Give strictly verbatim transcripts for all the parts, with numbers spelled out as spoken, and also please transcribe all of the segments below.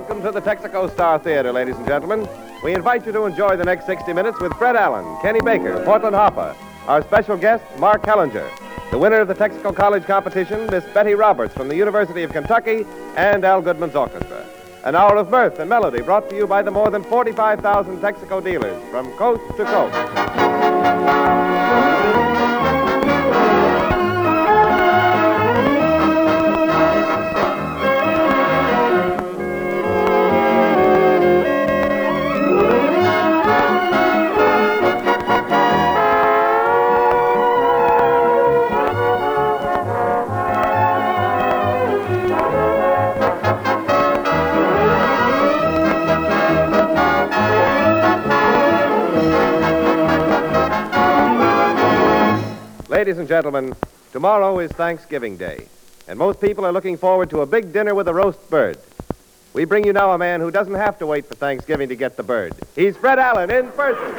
Welcome to the Texaco Star Theater, ladies and gentlemen. We invite you to enjoy the next sixty minutes with Fred Allen, Kenny Baker, Portland Hopper, our special guest, Mark Hellinger, the winner of the Texaco College competition, Miss Betty Roberts from the University of Kentucky, and Al Goodman's orchestra. An hour of mirth and melody brought to you by the more than forty-five thousand Texaco dealers from coast to coast. Ladies and gentlemen, tomorrow is Thanksgiving Day, and most people are looking forward to a big dinner with a roast bird. We bring you now a man who doesn't have to wait for Thanksgiving to get the bird. He's Fred Allen in person.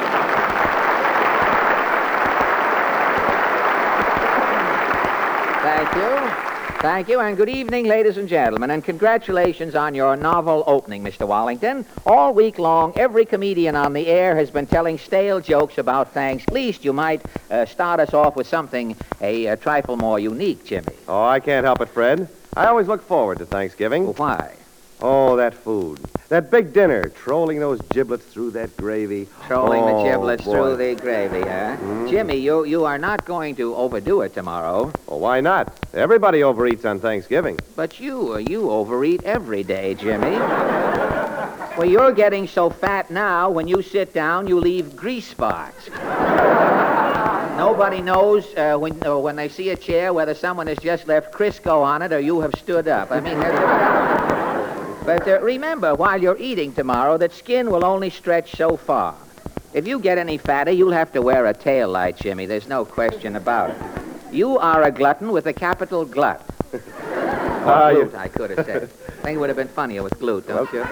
Thank you. Thank you, and good evening, ladies and gentlemen, and congratulations on your novel opening, Mister Wallington. All week long, every comedian on the air has been telling stale jokes about Thanks. At least you might uh, start us off with something a, a trifle more unique, Jimmy. Oh, I can't help it, Fred. I always look forward to Thanksgiving. Well, why? Oh, that food. That big dinner, trolling those giblets through that gravy. Trolling oh, the giblets boy. through the gravy, huh? Mm. Jimmy, you, you are not going to overdo it tomorrow. Well, why not? Everybody overeats on Thanksgiving. But you, uh, you overeat every day, Jimmy. Well, you're getting so fat now, when you sit down, you leave grease spots. Nobody knows uh, when, uh, when they see a chair whether someone has just left Crisco on it or you have stood up. I mean, that's... But uh, remember, while you're eating tomorrow, that skin will only stretch so far. If you get any fatter, you'll have to wear a tail light, Jimmy. There's no question about it. You are a glutton with a capital glut. Or Uh, glute, you- I could have said. I think it would have been funnier with glute, don't you?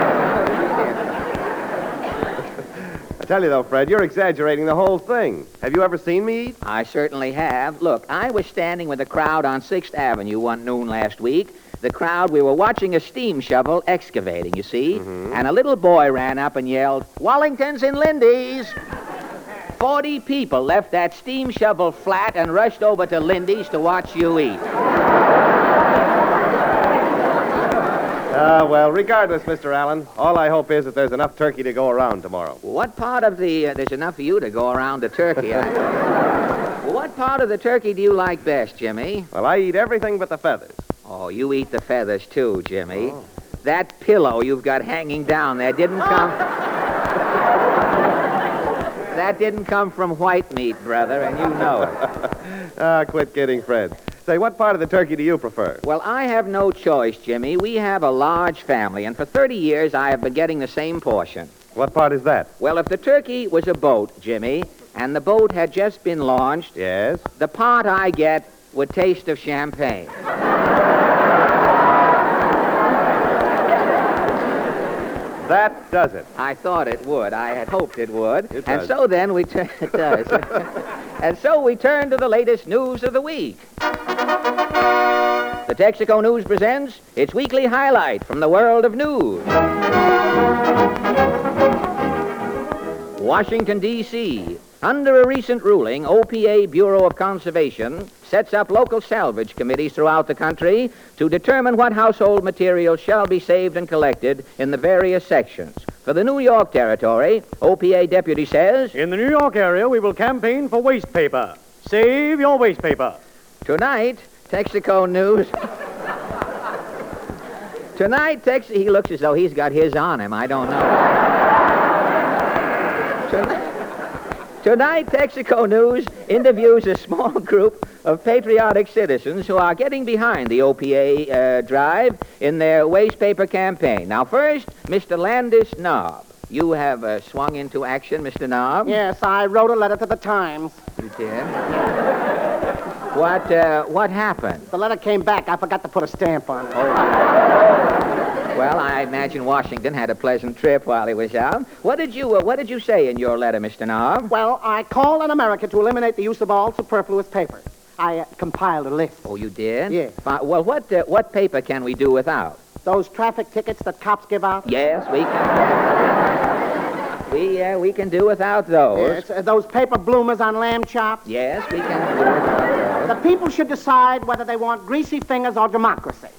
I tell you, though, Fred, you're exaggerating the whole thing. Have you ever seen me eat? I certainly have. Look, I was standing with a crowd on sixth Avenue one noon last week. The crowd, we were watching a steam shovel excavating, you see, Mm-hmm. and a little boy ran up and yelled, "Wallingtons and Lindy's!" Forty people left that steam shovel flat and rushed over to Lindy's to watch you eat. Uh, well, regardless, Mister Allen, all I hope is that there's enough turkey to go around tomorrow. What part of the, uh, there's enough for you to go around the turkey. I... well, what part of the turkey do you like best, Jimmy? Well, I eat everything but the feathers. Oh, you eat the feathers too, Jimmy. Oh. That pillow you've got hanging down there didn't come... that didn't come from white meat, brother, and you know it. Ah, quit kidding, Fred. Say, what part of the turkey do you prefer? Well, I have no choice, Jimmy. We have a large family, and for thirty years I have been getting the same portion. What part is that? Well, if the turkey was a boat, Jimmy, and the boat had just been launched, Yes? the part I get would taste of champagne. That does it. I thought it would. I had hoped it would. It and does. so then we turn. It does. And so we turn to the latest news of the week. The Texaco News presents its weekly highlight from the world of news. Washington, D C Under a recent ruling, O P A Bureau of Conservation sets up local salvage committees throughout the country to determine what household materials shall be saved and collected in the various sections. For the New York territory, O P A deputy says, In the New York area, we will campaign for waste paper. Save your waste paper. tonight, Texaco News... Tonight, Tex... He looks as though he's got his on him. I don't know. Tonight... Tonight, Texaco News interviews a small group of patriotic citizens who are getting behind the O P A uh, drive in their waste paper campaign. Now, first, Mister Landis Knob. You have uh, swung into action, Mister Knob. Yes, I wrote a letter to the Times. You did? What, uh, what happened? The letter came back. I forgot to put a stamp on it. Well, I imagine Washington had a pleasant trip while he was out. What did you, uh, what did you say in your letter, Mister Knob? Well, I called on America to eliminate the use of all superfluous paper. I uh, compiled a list. Oh, you did? Yes. Fi- well, what, uh, what paper can we do without? Those traffic tickets that cops give out? Yes, we can. we, uh, we can do without those. Yes, uh, those paper bloomers on lamb chops? Yes, we can do without The those. people should decide whether they want greasy fingers or democracy.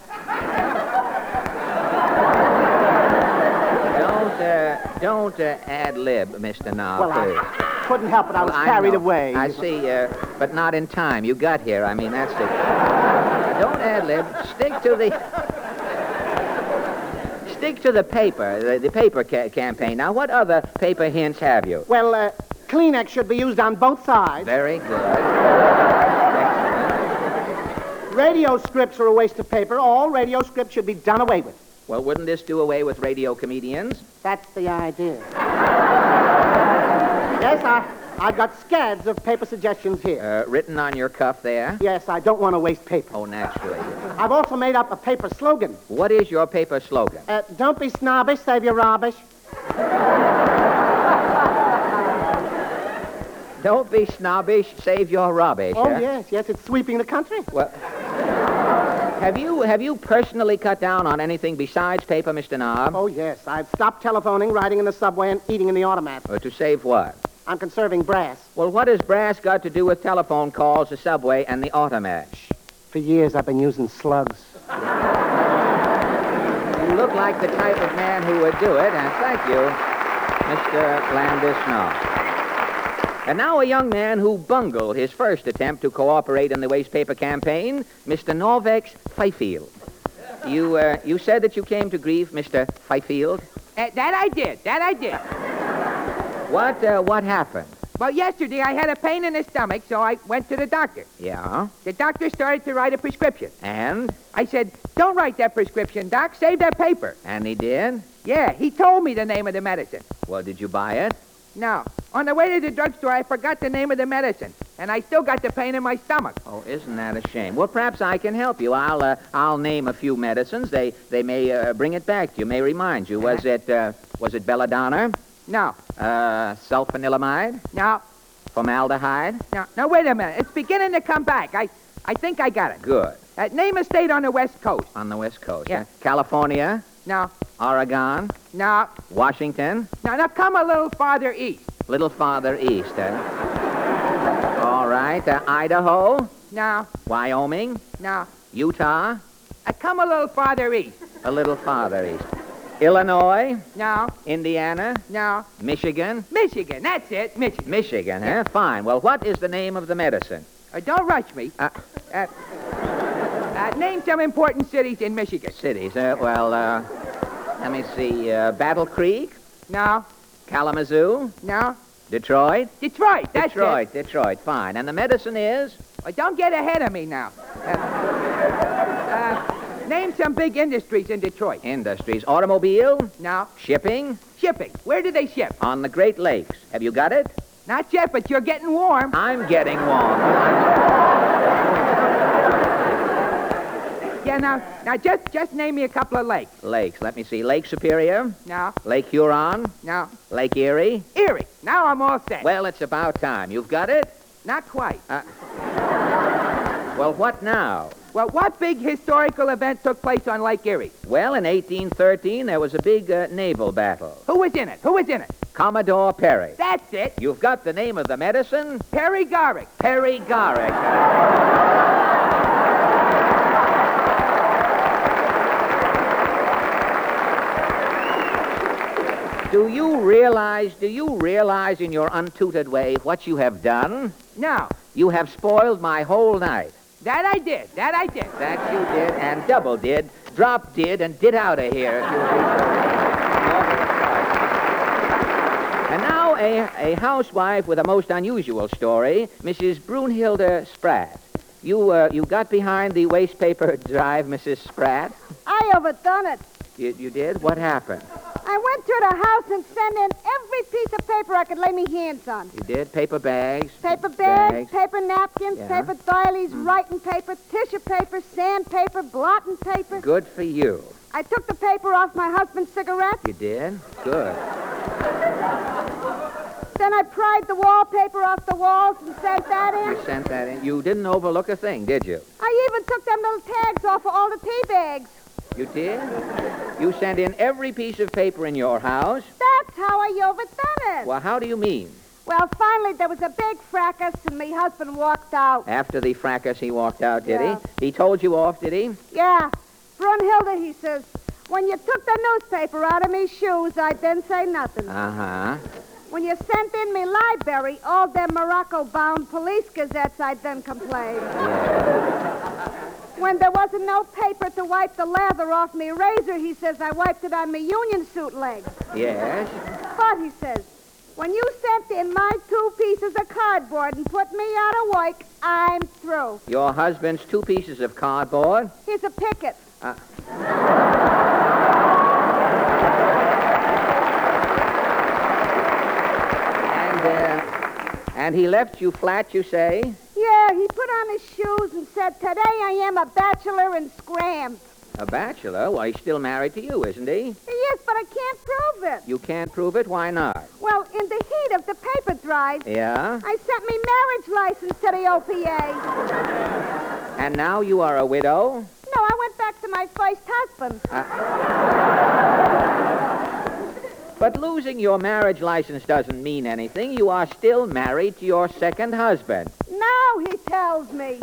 Don't, uh, don't uh, ad-lib, Mister Knob, Well, please. I couldn't help it. I was Well, carried know. away. I see, uh, but not in time. You got here. I mean, that's the... Don't ad-lib. Stick to the... Stick to the paper, the, the paper ca- campaign. Now, what other paper hints have you? Well, uh, Kleenex should be used on both sides. Very good. Radio scripts are a waste of paper. All radio scripts should be done away with. Well, wouldn't this do away with radio comedians? That's the idea. Yes, I, I've got scads of paper suggestions here. Uh, written on your cuff there? Yes, I don't want to waste paper. Oh, naturally. I've also made up a paper slogan. What is your paper slogan? Uh, don't be snobbish, save your rubbish. Don't be snobbish, save your rubbish. Oh, huh? yes, yes, it's sweeping the country. Well, have you have you personally cut down on anything besides paper, Mister Knob? Oh, yes, I've stopped telephoning, riding in the subway, and eating in the automat. Or to save what? I'm conserving brass. Well, what has brass got to do with telephone calls, the subway, and the automat? For years, I've been using slugs. You look like the type of man who would do it, and thank you, Mister Landis Knob. And now a young man who bungled his first attempt to cooperate in the waste paper campaign, Mister Norvex Fifield. You, uh, you said that you came to grief, Mister Fifield. Uh, that I did. That I did. What, uh, what happened? Well, yesterday I had a pain in the stomach, so I went to the doctor. Yeah, The doctor started to write a prescription. and? I said, don't write that prescription, Doc. Save that paper. And he did? Yeah, he told me the name of the medicine. Well, did you buy it? No. On the way to the drugstore, I forgot the name of the medicine, and I still got the pain in my stomach. Oh, isn't that a shame? Well, perhaps I can help you. I'll, uh, I'll name a few medicines. They, they may uh, bring it back to you. May remind you. Was it, uh, was it belladonna? No. Uh, sulfanilamide? No. Formaldehyde? No. No, wait a minute. It's beginning to come back. I, I think I got it. Good. Uh, name a state on the West Coast. On the West Coast. Yeah. huh? California, No. Oregon, No. Washington, No, now come a little farther east. little farther east, huh? All right. Uh, Idaho, No. Wyoming, No. Utah, Uh, come a little farther east. a little farther east. Illinois, No. Indiana, No. Michigan. Michigan. That's it. Michigan. Michigan, huh? Fine. Well, what is the name of the medicine? Uh, don't rush me. Uh, Uh, uh, name some important cities in Michigan. cities. Uh, well, uh, let me see. Uh, Battle Creek, No. Kalamazoo, No. Detroit. Detroit. That's Detroit, Detroit. Fine. And the medicine is? it. Uh, don't get ahead of me now. Uh, uh, name some big industries in Detroit. Industries. Automobile, No. shipping, Shipping. Where do they ship? on the Great Lakes. Have you got it? Not yet, but you're getting warm. I'm getting warm. Yeah, now, now just, just name me a couple of lakes. Lakes. Let me see. Lake Superior, No. Lake Huron, No. Lake Erie. Erie. Now I'm all set. Well, it's about time. You've got it? Not quite. Well, what now? Well, what big historical event took place on Lake Erie? Well, in eighteen thirteen, there was a big uh, naval battle. Who was in it? Who was in it? Commodore Perry. That's it. You've got the name of the medicine? Perry Garrick. Perry Garrick. Do you realize, do you realize in your untutored way what you have done? No. You have spoiled my whole night. That I did. That I did. That you did, and double did, drop did, and did out of here. if you And now a, a housewife with a most unusual story, Missus Brunhilde Spratt. You, uh, you got behind the waste paper drive, Missus Spratt? I overdone it. You, you did? What happened? I went to the house and sent in every piece of paper I could lay me hands on. You did? Paper bags? Paper bags, Bags. paper napkins, Yeah. paper doilies, writing paper, tissue paper, sandpaper, blotting paper. Good for you. I took the paper off my husband's cigarette. You did? Good. Then I pried the wallpaper off the walls and sent that in. You sent that in. You didn't overlook a thing, did you? I even took them little tags off of all the tea bags. You did? You sent in every piece of paper in your house? That's how I overdone it. Well, how do you mean? Well, finally, there was a big fracas, and my husband walked out. After the fracas, he walked out, did Yeah. he? He told you off, did he? Yeah. Brunhilde, he says, when you took the newspaper out of me shoes, I didn't say nothing. Uh-huh. When you sent in me library, all them Morocco-bound police gazettes, I didn't complain. Yeah. When there wasn't no paper to wipe the lather off me razor, he says, I wiped it on me union suit legs. Yes. But, he says, when you sent in my two pieces of cardboard and put me out of work, I'm through. Your husband's two pieces of cardboard? He's a picket. Uh, and, uh, and he left you flat, you say? Yeah, he put on his shoes and said, today I am a bachelor and scram. A bachelor? Well, he's still married to you, isn't he? He is, but I can't prove it. You can't prove it? Why not? Well, in the heat of the paper drive, Yeah? I sent me marriage license to the O P A. And now you are a widow? No, I went back to my first husband. But losing your marriage license doesn't mean anything. You are still married to your second husband. No, he tells me.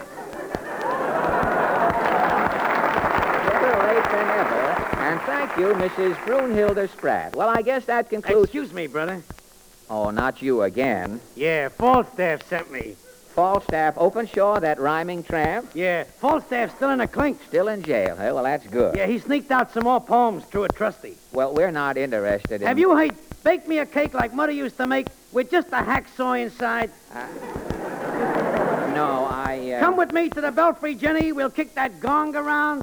Better late than ever. And thank you, Missus Brunhilde Spratt. Well, I guess that concludes... Excuse me, brother. Oh, not you again. Yeah, Falstaff sent me. Falstaff Openshaw, that rhyming tramp, Yeah, Falstaff's still in a clink. still in jail. Huh? Well, that's good. Yeah, he sneaked out some more poems through a trustee. Well, we're not interested in... Have you, hey, baked me a cake like Mother used to make with just a hacksaw inside? No, I... Uh... Come with me to the belfry, Jenny. We'll kick that gong around.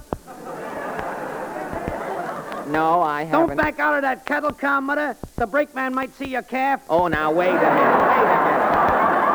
No, I haven't... Don't back out of that cattle car, Mother. The brakeman might see your calf. Oh, now, wait a minute. Wait a minute.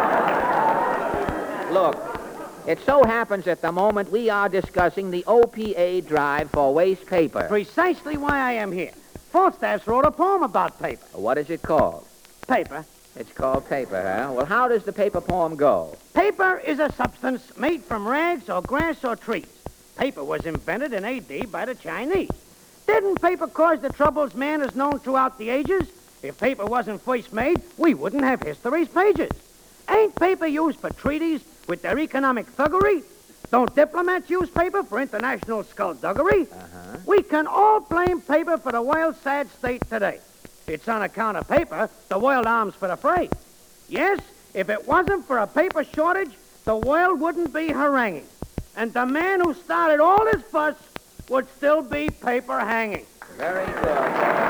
Look, it so happens at the moment we are discussing the O P A drive for waste paper. Precisely why I am here. Falstaff's wrote a poem about paper. What is it called? Paper. It's called paper, huh? Well, how does the paper poem go? Paper is a substance made from rags or grass or trees. Paper was invented in A D by the Chinese. Didn't paper cause the troubles man has known throughout the ages? If paper wasn't first made, we wouldn't have history's pages. Ain't paper used for treaties with their economic thuggery? Don't diplomats use paper for international skullduggery? Uh-huh. We can all blame paper for the wild, sad state today. It's on account of paper the world arms for the fray. Yes, if it wasn't for a paper shortage, the world wouldn't be haranguing. And the man who started all this fuss would still be paper hanging. Very good.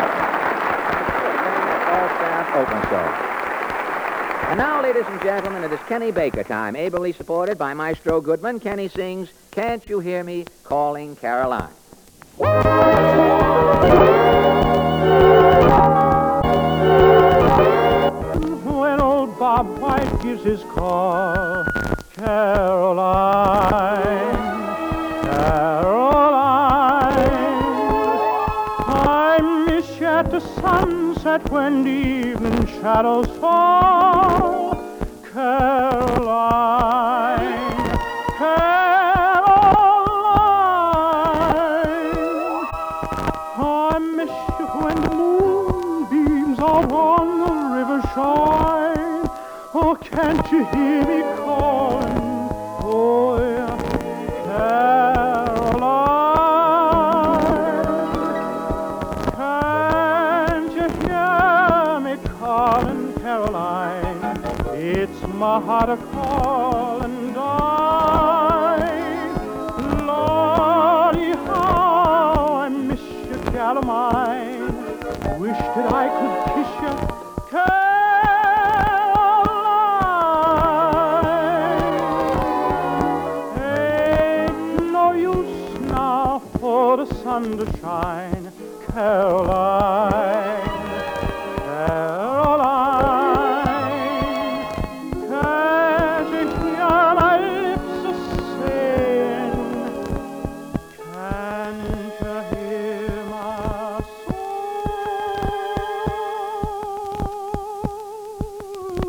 Falstaff Openshaw. And now, ladies and gentlemen, it is Kenny Baker time, ably supported by Maestro Goodman. Kenny sings, Can't You Hear Me Calling Caroline? When old Bob White gives his call, Caroline, Caroline, I miss you at the sunset when the evening shadows fall, Caroline, Caroline, I miss you when the moonbeams out on the river shine. Oh, can't you hear me calling? Oh, yeah, Caroline. Can't you hear me calling, Caroline? It's my heart a calling, darling. Lordy, how I miss you, gal of mine. Wish that I could kiss you, Caroline. Ain't no use now for the sun to shine, Caroline, Caroline. Can't you hear my lips a-saying? Can't you hear my soul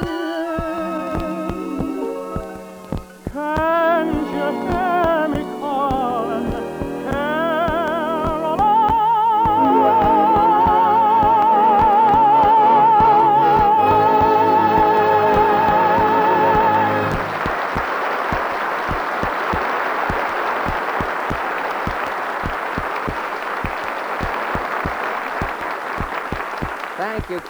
a-praying? Can't you hear me call?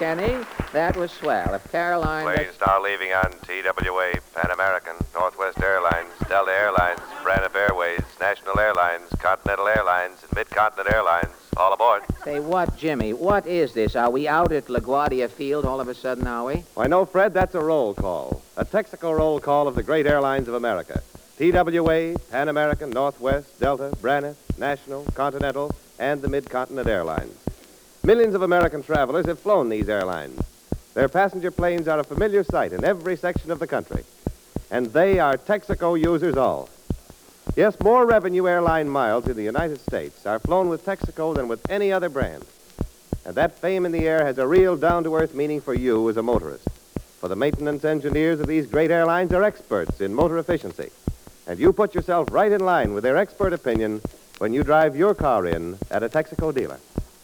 Kenny. That was swell. If Caroline... Planes now leaving on T W A, Pan American, Northwest Airlines, Delta Airlines, Braniff Airways, National Airlines, Continental Airlines, and Mid-Continent Airlines. All aboard. Say, what, Jimmy? What is this? Are we out at LaGuardia Field all of a sudden, are we? Why, no, Fred, that's a roll call. A Texaco roll call of the great airlines of America. T W A, Pan American, Northwest, Delta, Braniff, National, Continental, and the Mid-Continent Airlines. Millions of American travelers have flown these airlines. Their passenger planes are a familiar sight in every section of the country. And they are Texaco users all. Yes, more revenue airline miles in the United States are flown with Texaco than with any other brand. And that fame in the air has a real down-to-earth meaning for you as a motorist. For the maintenance engineers of these great airlines are experts in motor efficiency. And you put yourself right in line with their expert opinion when you drive your car in at a Texaco dealer.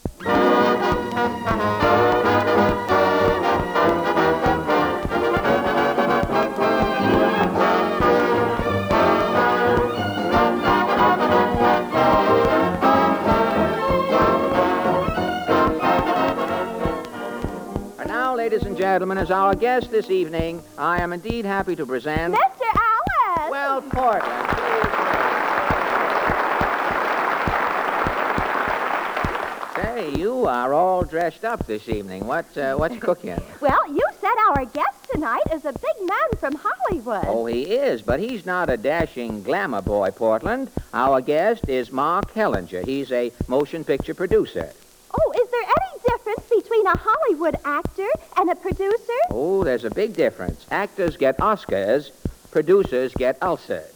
And now, ladies and gentlemen, as our guest this evening, I am indeed happy to present... Mister Alice! Well, Portland. Say, you are all dressed up this evening. What, uh, what's cooking? Well, you said our guest tonight is a big man from Hollywood. Oh, he is, but he's not a dashing glamour boy, Portland. Our guest is Mark Hellinger. He's a motion picture producer. Oh, is there any difference between a Hollywood actor and a producer? Oh, there's a big difference. Actors get Oscars, producers get ulcers.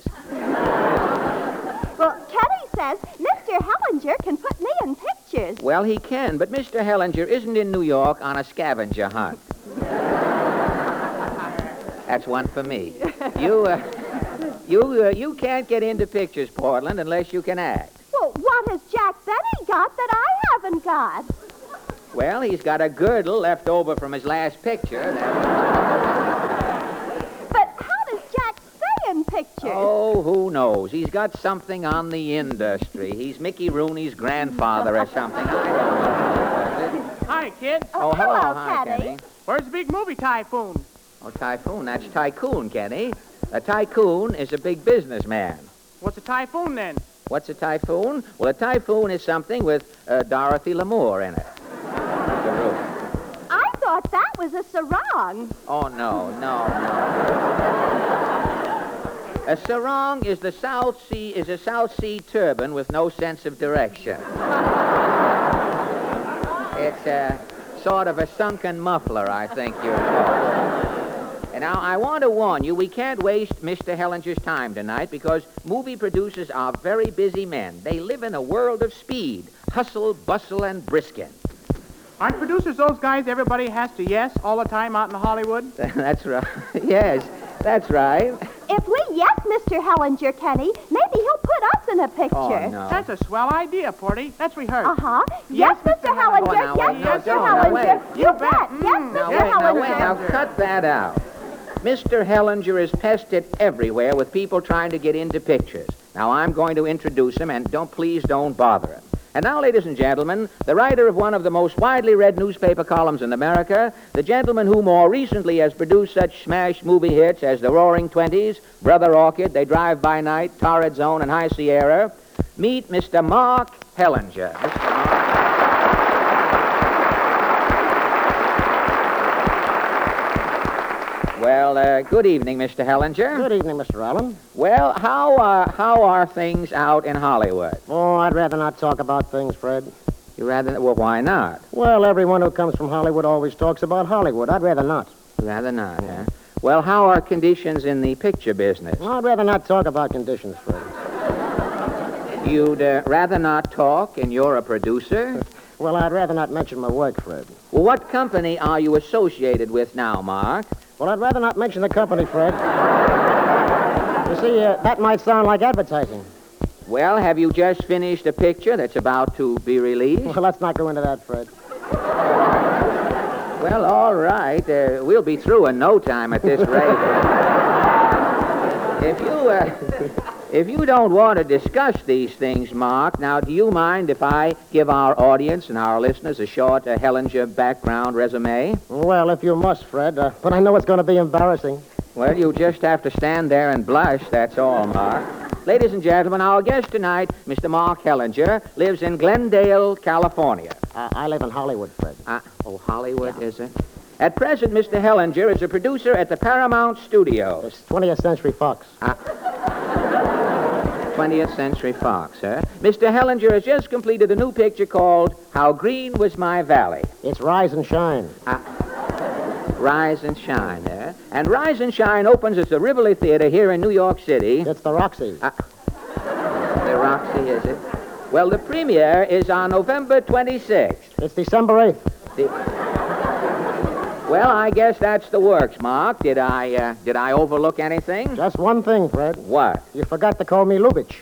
Well, Kenny says Mister Hellinger can put me in pictures. Well, he can, but Mister Hellinger isn't in New York on a scavenger hunt. That's one for me. You, uh, you, uh, you can't get into pictures, Portland, unless you can act. Well, what has Jack Benny got that I haven't got? Well, he's got a girdle left over from his last picture. But how does Jack stay in pictures? Oh, who knows? He's got something on the industry. He's Mickey Rooney's grandfather or something. I don't know. Hi, kid. Oh, hello. hello, Hi, Kenny. Kenny. Where's the big movie Typhoon? Oh, Typhoon. That's Tycoon, Kenny. A tycoon is a big businessman. What's a typhoon then? What's a typhoon? Well, a typhoon is something with uh, Dorothy Lamour in it. I thought that was a sarong. Oh, no, no, no. A sarong is the South Sea is a South Sea turban with no sense of direction. It's a sort of a sunken muffler, I think you're called. And now, I want to warn you, we can't waste Mister Hellinger's time tonight because movie producers are very busy men. They live in a world of speed, hustle, bustle, and brisket. Aren't producers those guys everybody has to yes all the time out in Hollywood? That's right. Yes, that's right. If we yes Mister Hellinger, Kenny, maybe he'll put us in a picture. Oh, no. That's a swell idea, Porty. Let's rehearse. Uh-huh. Yes, Yes, Mister Mister Hellinger. Oh, now, yes, wait, no, Mister don't. Now, wait. Hellinger. You You bet. bet. Yes, Mm. Mister Now, wait, now, wait, Hellinger. now, cut that out. Mister Hellinger is pestered everywhere with people trying to get into pictures. Now, I'm going to introduce him, and don't please don't bother him. And now, ladies and gentlemen, the writer of one of the most widely read newspaper columns in America, the gentleman who more recently has produced such smash movie hits as The Roaring Twenties, Brother Orchid, They Drive by Night, Torrid Zone, and High Sierra. Meet Mister Mark Hellinger. Mister Mark. Well, uh, good evening, Mister Hellinger. Good evening, Mister Allen. Well, how are, how are things out in Hollywood? Oh, I'd rather not talk about things, Fred. You rather... Well, why not? Well, everyone who comes from Hollywood always talks about Hollywood. I'd rather not. Rather not, huh? Well, how are conditions in the picture business? I'd rather not talk about conditions, Fred. You'd uh, rather not talk, and you're a producer? Well, I'd rather not mention my work, Fred. Well, what company are you associated with now, Mark? Well, I'd rather not mention the company, Fred. You see, uh, that might sound like advertising. Well, have you just finished a picture that's about to be released? Well, let's not go into that, Fred. Well, all right. Uh, we'll be through in no time at this rate. If you, uh, If you don't want to discuss these things, Mark, now, do you mind if I give our audience and our listeners a short uh, Hellinger background resume? Well, if you must, Fred, uh, but I know it's going to be embarrassing. Well, you just have to stand there and blush, that's all, Mark. Ladies and gentlemen, our guest tonight, Mister Mark Hellinger, lives in Glendale, California. Uh, I live in Hollywood, Fred. Uh, oh, Hollywood, is it? At present, Mister Hellinger is a producer at the Paramount Studios. It's twentieth Century Fox. twentieth Century Fox, huh? Mister Hellinger has just completed a new picture called How Green Was My Valley. It's Rise and Shine. Rise and Shine, eh? And Rise and Shine opens at the Rivoli Theater here in New York City. It's the Roxy. Uh, the Roxy, is it? Well, the premiere is on November twenty-sixth. It's December eighth. The... Well, I guess that's the works, Mark. Did I, uh, did I overlook anything? Just one thing, Fred. What? You forgot to call me Lubitsch.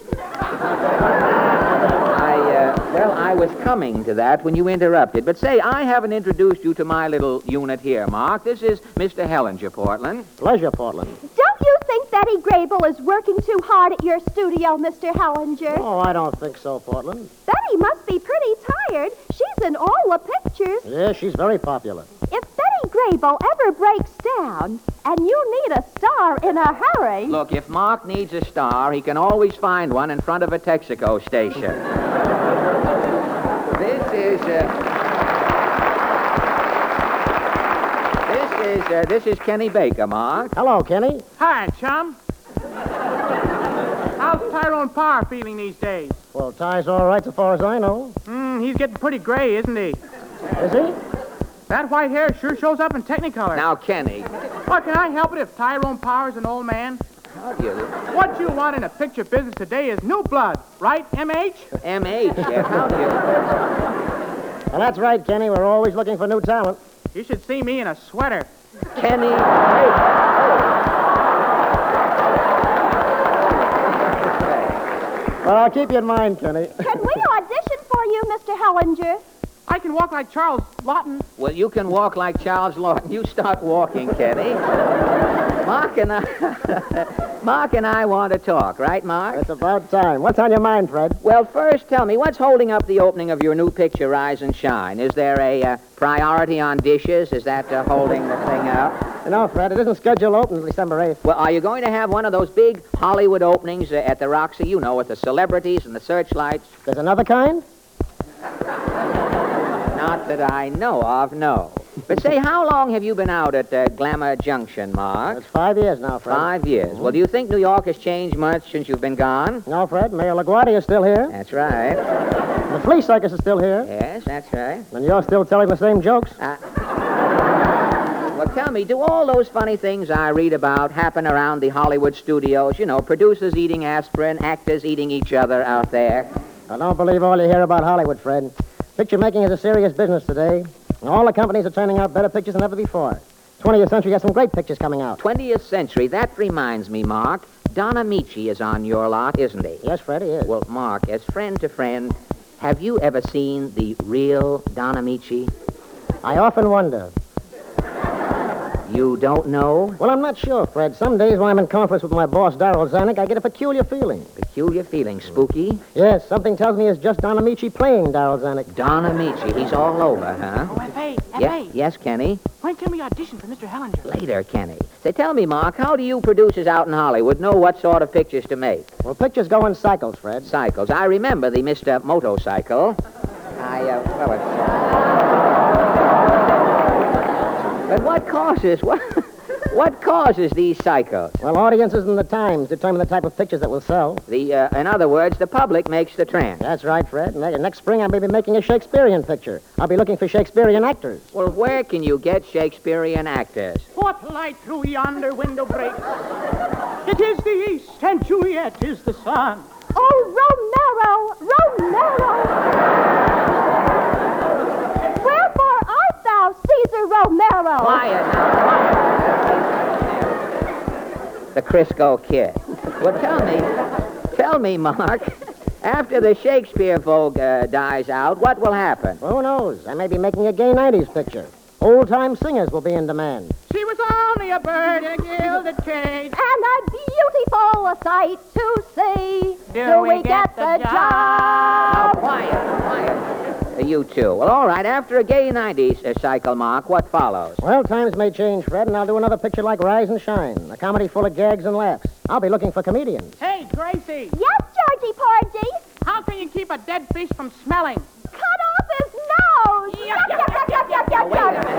I, uh, well, I was coming to that when you interrupted. But say, I haven't introduced you to my little unit here, Mark. This is Mister Hellinger, Portland. Pleasure, Portland. Don't you think Betty Grable is working too hard at your studio, Mister Hellinger? Oh, I don't think so, Portland. Betty must be pretty tired. She's in all the pictures. Yeah, she's very popular. If Betty Grable ever breaks down, and you need a star in a hurry... Look, if Mark needs a star, he can always find one in front of a Texaco station. This is, uh... This is, uh, this is Kenny Baker, Mark. Hello, Kenny. Hi, chum. How's Tyrone Parr feeling these days? Well, Ty's all right so far as I know. Hmm, he's getting pretty gray, isn't he? Is he? That white hair sure shows up in Technicolor. Now, Kenny, What, can I help it if Tyrone Parr is an old man? how do you... What you want in a picture business today is new blood, right, M H? M H, yes, how do you... Well, that's right, Kenny. We're always looking for new talent. You should see me in a sweater. Kenny... Hey. Well, I'll keep you in mind, Kenny. Can we audition for you, Mister Hellinger? I can walk like Charles Lawton. Well, you can walk like Charles Lawton. You start walking, Kenny. Mark and I... Mark and I want to talk, right, Mark? It's about time. What's on your mind, Fred? Well, first, tell me, what's holding up the opening of your new picture, Rise and Shine? Is there a uh, priority on dishes? Is that uh, holding the thing up? No, Fred, it isn't scheduled to open December eighth. Well, are you going to have one of those big Hollywood openings uh, at the Roxy, you know, with the celebrities and the searchlights? There's another kind? Not that I know of, no. But say, how long have you been out at uh, Glamour Junction, Mark? It's five years now, Fred. Five years. Well, do you think New York has changed much since you've been gone? No, Fred, Mayor LaGuardia is still here. That's right. The flea circus is still here. Yes, that's right. And you're still telling the same jokes. Uh, well, tell me, do all those funny things I read about happen around the Hollywood studios? You know, producers eating aspirin, actors eating each other out there. I don't believe all you hear about Hollywood, Fred. Picture making is a serious business today. And all the companies are turning out better pictures than ever before. twentieth Century has some great pictures coming out. twentieth Century, that reminds me, Mark. Don Amici is on your lot, isn't he? Yes, Fred, he is. Well, Mark, as friend to friend, have you ever seen the real Don Amici? I often wonder. You don't know? Well, I'm not sure, Fred. Some days when I'm in conference with my boss, Darrell Zanuck, I get a peculiar feeling. Peculiar feeling, spooky? Yes, something tells me it's just Don Amici playing Darrell Zanuck. Don Amici, he's all over, huh? Oh, F A, F A. Yeah, yes, Kenny? When can we audition for Mister Hellinger? Later, Kenny. Say, tell me, Mark, how do you producers out in Hollywood know what sort of pictures to make? Well, pictures go in cycles, Fred. Cycles. I remember the Mister Motorcycle. I, uh, well, it's... But what causes, what, what causes these cycles? Well, audiences and the times determine the type of pictures that will sell. The, uh, in other words, the public makes the trend. That's right, Fred. Ne- Next spring, I may be making a Shakespearean picture. I'll be looking for Shakespearean actors. Well, where can you get Shakespearean actors? What light through yonder window breaks? It is the east, and Juliet is the sun. Oh, Romero, Romero! Wherefore art thou, Caesar Romero? Quiet now. The Crisco Kid. Well, tell me, tell me, Mark, after the Shakespeare vogue uh, dies out, what will happen? Who knows? I may be making a gay nineties picture. Old-time singers will be in demand. She was only a bird in a gilded cage. And a beautiful sight to see. Do we get the Now, job? quiet, quiet. Uh, you two. Well, all right. After a gay nineties uh, cycle, Mark, what follows? Well, times may change, Fred, and I'll do another picture like Rise and Shine, a comedy full of gags and laughs. I'll be looking for comedians. Hey, Gracie, Yes, Georgie Porgy. how can you keep a dead fish from smelling? Cut off his nose. Yuck, yuck, yuck, yuck, yuck, yuck, Wait a yuck.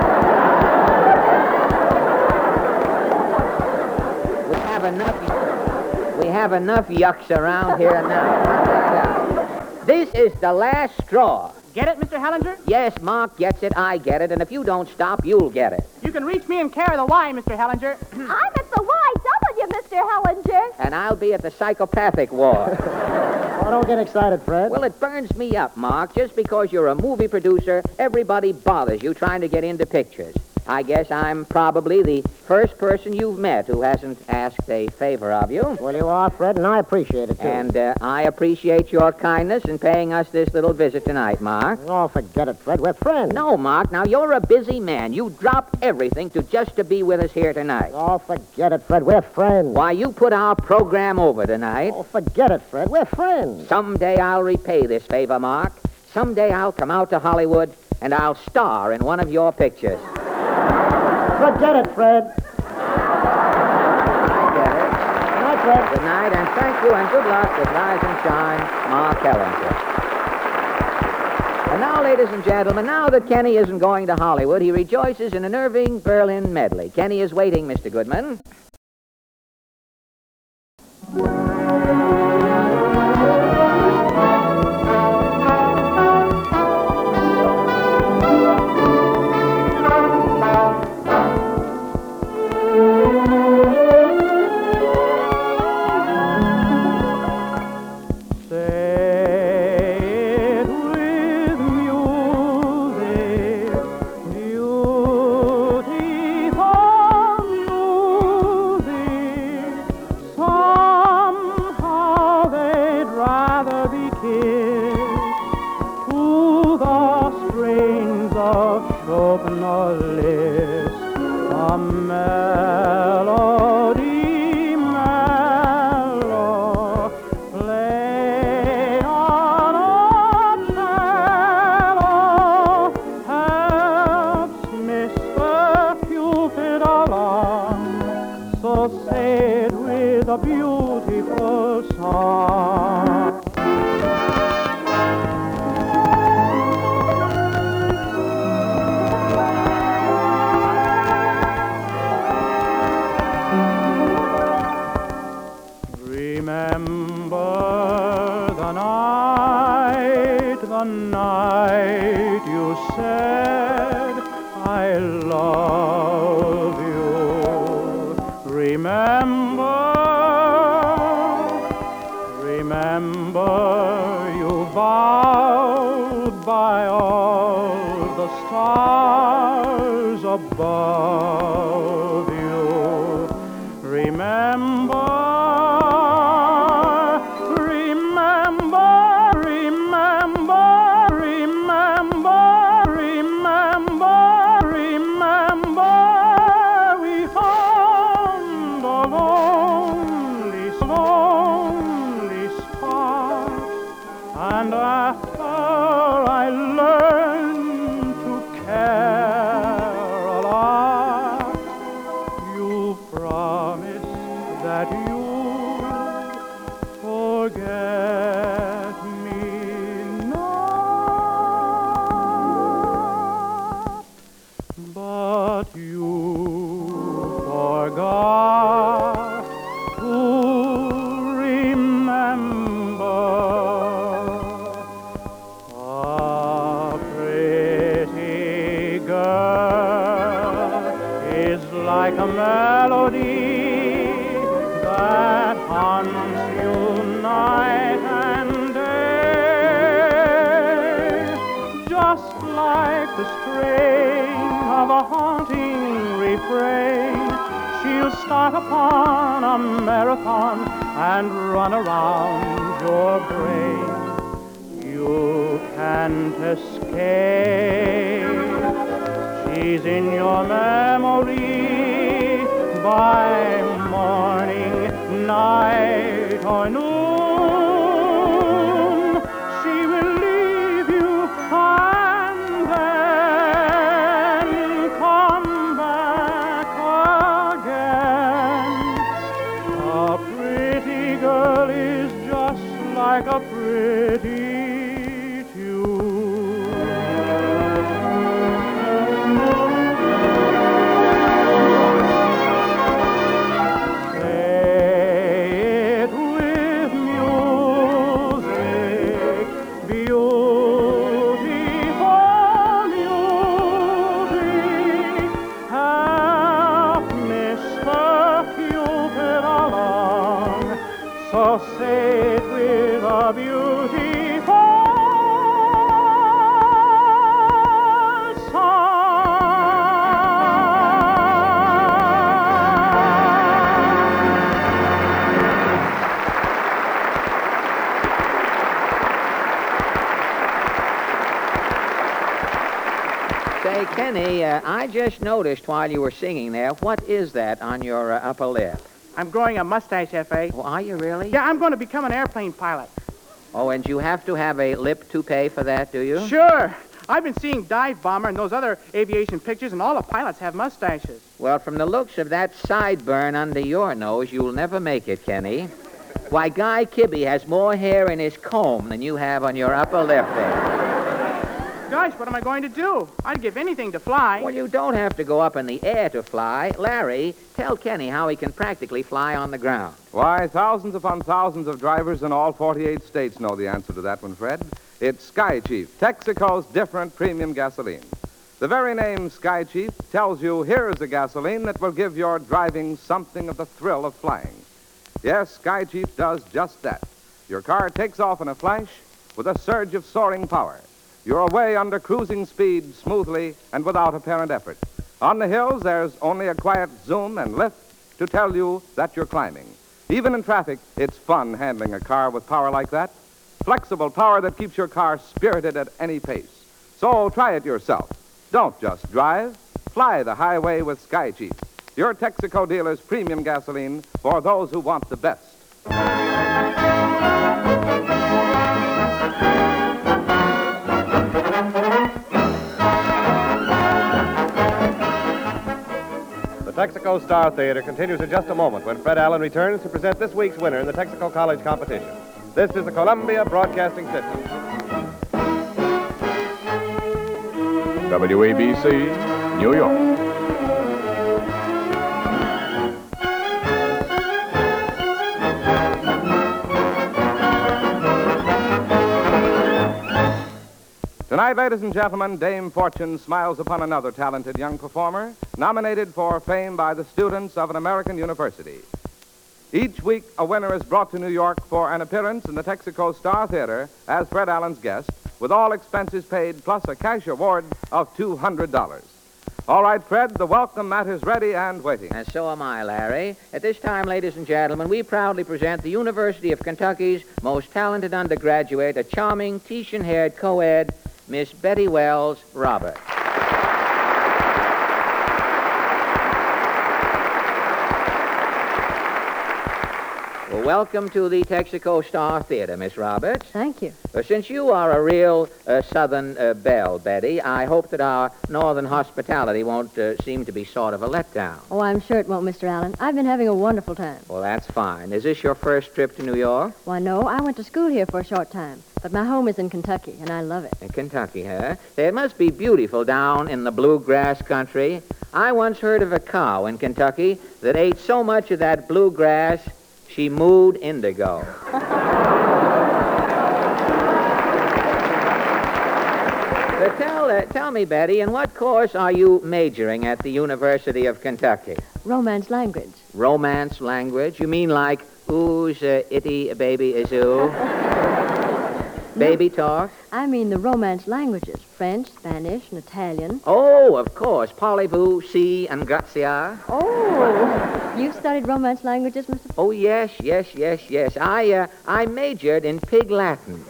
minute. We have enough. We have enough yucks around here now. This is the last straw. Get it, Mister Hellinger? Yes, Mark gets it, I get it, and if you don't stop, you'll get it. You can reach me in care of the Y, Mister Hellinger. I'm at the Y W, Mister Hellinger. And I'll be at the psychopathic ward. Oh, don't get excited, Fred. Well, it burns me up, Mark. Just because you're a movie producer, everybody bothers you trying to get into pictures. I guess I'm probably the first person you've met who hasn't asked a favor of you. Well, you are, Fred, and I appreciate it, too. And uh, I appreciate your kindness in paying us this little visit tonight, Mark. Oh, forget it, Fred. We're friends. No, Mark. Now, you're a busy man. You dropped everything to just to be with us here tonight. Oh, forget it, Fred. We're friends. Why, you put our program over tonight. Oh, forget it, Fred. We're friends. Someday I'll repay this favor, Mark. Someday I'll come out to Hollywood and I'll star in one of your pictures. Forget it, Fred. I get it. Good night, Fred. Good night, and thank you, and good luck with Rise and Shine, Mark Hellinger. And now, ladies and gentlemen, now that Kenny isn't going to Hollywood, he rejoices in an Irving Berlin medley. Kenny is waiting, Mister Goodman. By morning, night. uh, I just noticed while you were singing there, what is that on your uh, upper lip? I'm growing a mustache, F A. Oh, are you really? Yeah, I'm going to become an airplane pilot. Oh, and you have to have a lip toupee for that, do you? Sure. I've been seeing Dive Bomber and those other aviation pictures, and all the pilots have mustaches. Well, from the looks of that sideburn under your nose, you'll never make it, Kenny. Why, Guy Kibbe has more hair in his comb than you have on your upper lip there. Gosh, what am I going to do? I'd give anything to fly. Well, you don't have to go up in the air to fly. Larry, tell Kenny how he can practically fly on the ground. Why, thousands upon thousands of drivers in all forty-eight states know the answer to that one, Fred. It's Sky Chief, Texaco's different premium gasoline. The very name Sky Chief tells you here's a gasoline that will give your driving something of the thrill of flying. Yes, Sky Chief does just that. Your car takes off in a flash with a surge of soaring power. You're away under cruising speed smoothly and without apparent effort. On the hills, there's only a quiet zoom and lift to tell you that you're climbing. Even in traffic, it's fun handling a car with power like that. Flexible power that keeps your car spirited at any pace. So try it yourself. Don't just drive. Fly the highway with Sky Chief, your Texaco dealer's premium gasoline for those who want the best. The Texaco Star Theater continues in just a moment when Fred Allen returns to present this week's winner in the Texaco College competition. This is the Columbia Broadcasting System. W A B C, New York. Tonight, ladies and gentlemen, Dame Fortune smiles upon another talented young performer nominated for fame by the students of an American university. Each week, a winner is brought to New York for an appearance in the Texaco Star Theater as Fred Allen's guest, with all expenses paid plus a cash award of two hundred dollars. All right, Fred, the welcome mat is ready and waiting. And so am I, Larry. At this time, ladies and gentlemen, we proudly present the University of Kentucky's most talented undergraduate, a charming, Titian-haired co-ed, Miss Betty Wells Robert. Well, welcome to the Texaco Star Theater, Miss Roberts. Thank you. Uh, since you are a real uh, Southern uh, belle, Betty, I hope that our Northern hospitality won't uh, seem to be sort of a letdown. Oh, I'm sure it won't, Mister Allen. I've been having a wonderful time. Well, that's fine. Is this your first trip to New York? Why, no, I went to school here for a short time, but my home is in Kentucky, and I love it. In Kentucky, huh? It must be beautiful down in the bluegrass country. I once heard of a cow in Kentucky that ate so much of that bluegrass she mooed indigo. But tell, uh, tell me, Betty, in what course are you majoring at the University of Kentucky? Romance language. Romance language? You mean like ooh's, uh, itty, baby, is ooh? Baby talk? I mean the Romance languages. French, Spanish, and Italian. Oh, of course. Parlez-vous, si, and gratia? Oh, you've studied Romance languages, Mister Oh, yes, yes, yes, yes. I, uh, I majored in Pig Latin.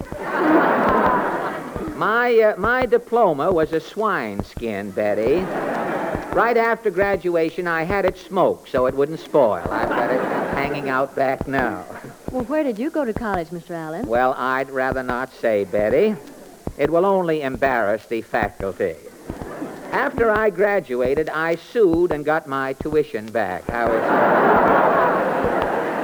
My, uh, my diploma was a swine skin, Betty. Right after graduation, I had it smoked so it wouldn't spoil. I've got it hanging out back now. Well, where did you go to college, Mister Allen? Well, I'd rather not say, Betty. It will only embarrass the faculty. After I graduated, I sued and got my tuition back. How is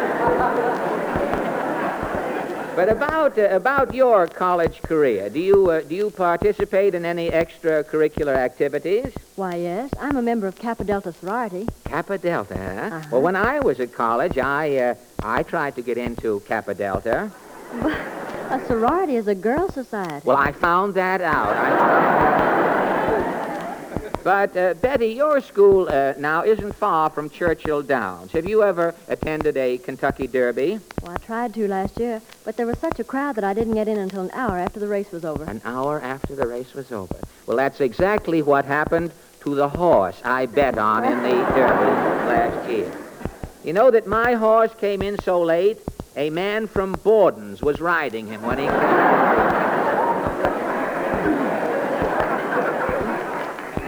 But about uh, about your college career, do you uh, do you participate in any extracurricular activities? Why, yes. I'm a member of Kappa Delta sorority. Kappa Delta, huh? Uh-huh. Well, when I was at college, I uh, I tried to get into Kappa Delta. But a sorority is a girls' society. Well, I found that out. I... But, uh, Betty, your school uh, now isn't far from Churchill Downs. Have you ever attended a Kentucky Derby? Well, I tried to last year, but there was such a crowd that I didn't get in until an hour after the race was over. An hour after the race was over. Well, that's exactly what happened to the horse I bet on in the Derby last year. You know that my horse came in so late, a man from Borden's was riding him when he came.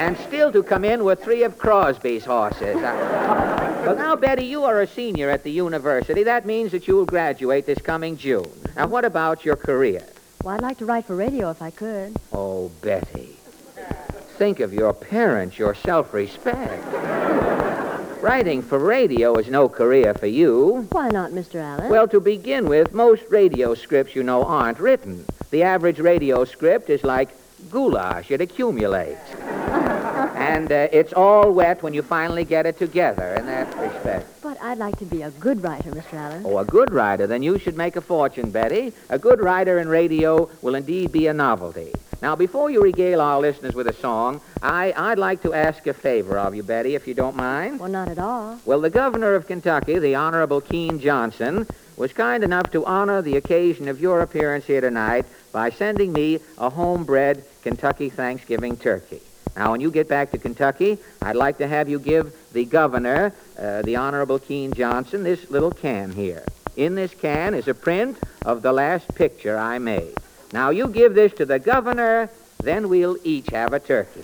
And still to come in with three of Crosby's horses. Uh, well, now, Betty, you are a senior at the university. That means that you will graduate this coming June. Now, what about your career? Well, I'd like to write for radio if I could. Oh, Betty. Think of your parents, your self-respect. Writing for radio is no career for you. Why not, Mister Allen? Well, to begin with, most radio scripts, you know, aren't written. The average radio script is like goulash. It accumulates. And uh, it's all wet when you finally get it together in that respect. But I'd like to be a good writer, Mister Allen. Oh, a good writer. Then you should make a fortune, Betty. A good writer in radio will indeed be a novelty. Now, before you regale our listeners with a song, I, I'd like to ask a favor of you, Betty, if you don't mind. Well, not at all. Well, the governor of Kentucky, the Honorable Keene Johnson, was kind enough to honor the occasion of your appearance here tonight by sending me a homebred Kentucky Thanksgiving turkey. Now, when you get back to Kentucky, I'd like to have you give the governor, uh, the Honorable Keene Johnson, this little can here. In this can is a print of the last picture I made. Now, you give this to the governor, then we'll each have a turkey.